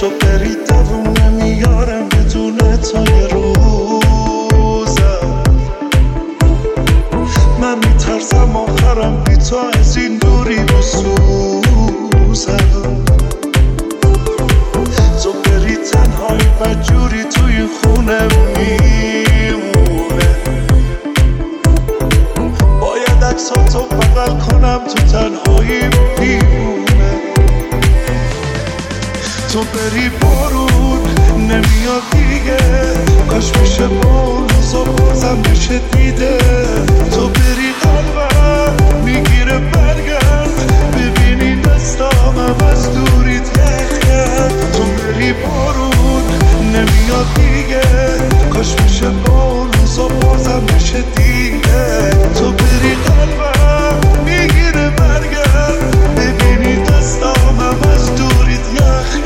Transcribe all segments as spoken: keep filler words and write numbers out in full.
تو بری دووم نمیارم بدون تو یه روزم. من میترسم آخرم بی تو از این دوری بسوزم. تو بری تنهایی بدجوری توی خونه میمونه. باید عکساتو بغل کنم تو تنهایی دیوونه. تو بری بارون نمیاد دیگه، کاش میشه بارون و بازم بشه دیده. تو بری قلبم میگیره برگرد، ببینی دستامم از دوری تخت. تو بری بارون نمیاد دیگه، کاش میشه بارون و بازم بشه دیگه. تو بری قلبم میگیره برگرد، ببینی دستامم از دوری تخت.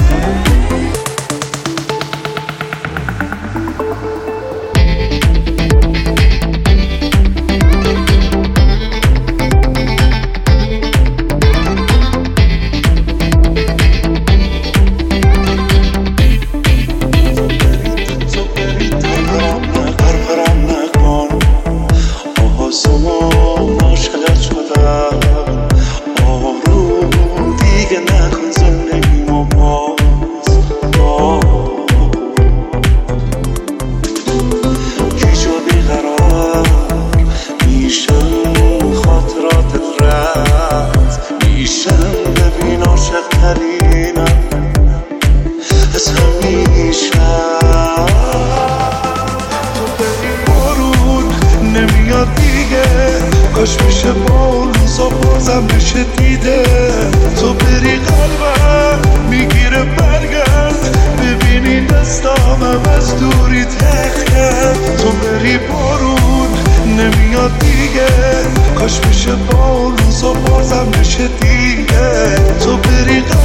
کاش میشه بارون و بازم بشه دیده. تو بری قلبم میگیره برگرد، ببینی دستامم از دوری تخت کرد. تو بری بارون نمیاد دیگه، کاش میشه بارون و بازم بشه دیگه. تو بری